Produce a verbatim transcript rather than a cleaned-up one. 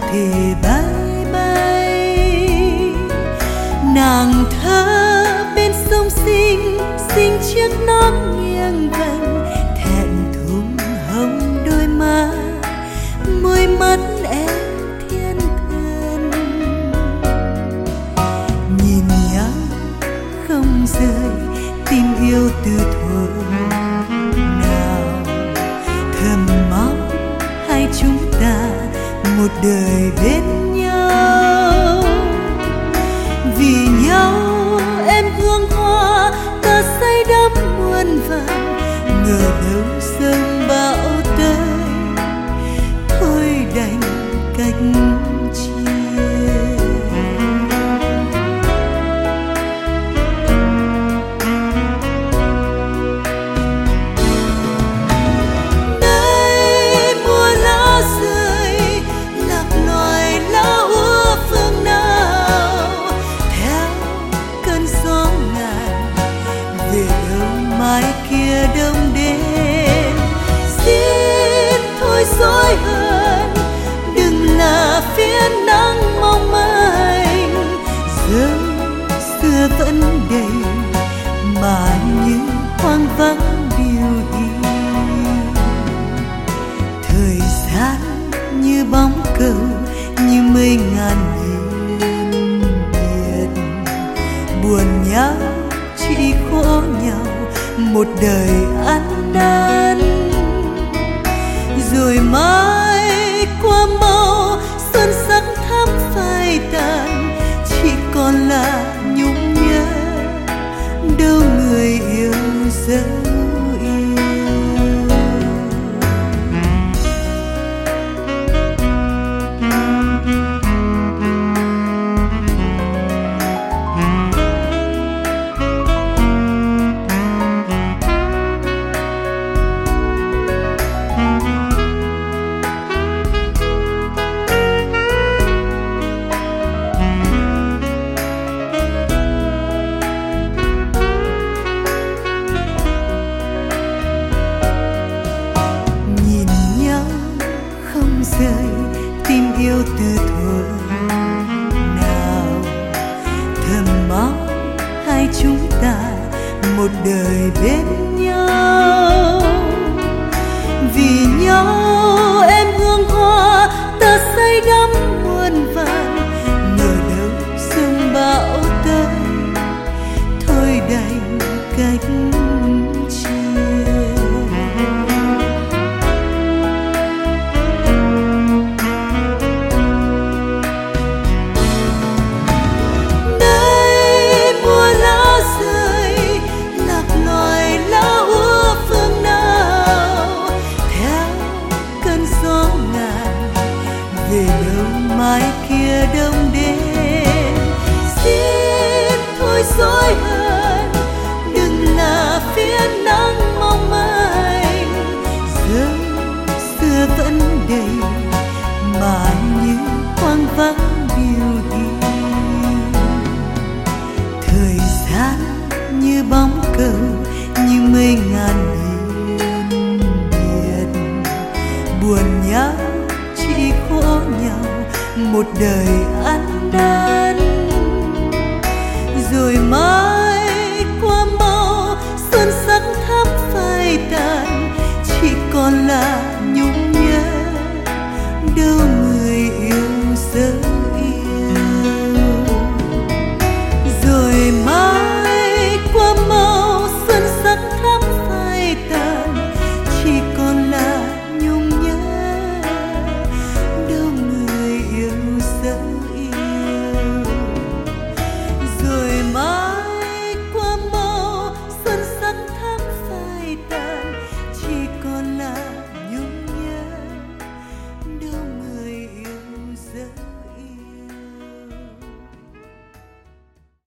thể bay bay. Nàng thơ bên sông xinh xinh chiếc nón nghiêng vành, thẹn thùng hồng đôi má, môi mắt em thiên thần. Nhìn nhau không rời, tim yêu từ thuở nào, thầm mong hai chúng ta một đời bên nhau. Vì nhau em hương hoa, ta say đắm muôn vàn, ngờ đâu sớm bão tới, thôi đành cách chia. Đây mùa lá rơi, lạc loài lá úa phương nào, theo cơn gió ngàn về đâu mai kia đông đến. Xin thôi dối hờn, đừng là phía nắng mong manh, giờ xưa vẫn đầy mà như hoang vắng điều hiu. Thời gian như bóng cầu, như mây ngàn hiên biệt, buồn nhau chỉ khổ nhau một đời ăn năn. Rồi mai qua mau, xuân sắc thắm phai tàn, chỉ còn là nhung nhớ đâu người yêu dấu yêu. Rơi tim yêu từ thuở nào, thầm mong hai chúng ta một đời bên nhau. Vì nhau em hương hoa, ta say đắm muôn vàn, ngờ đâu sương bão tới, thôi đành cách chia. Về đâu mai kia đông đến. Xin thôi dối hờn, đừng là phía nắng mong manh, giờ xưa vẫn đầy mà như hoang vắng điều hiu. Thời gian như bóng cầu, như mây ngàn hiên biệt, buồn nhau chỉ khổ nhau một đời ăn năn.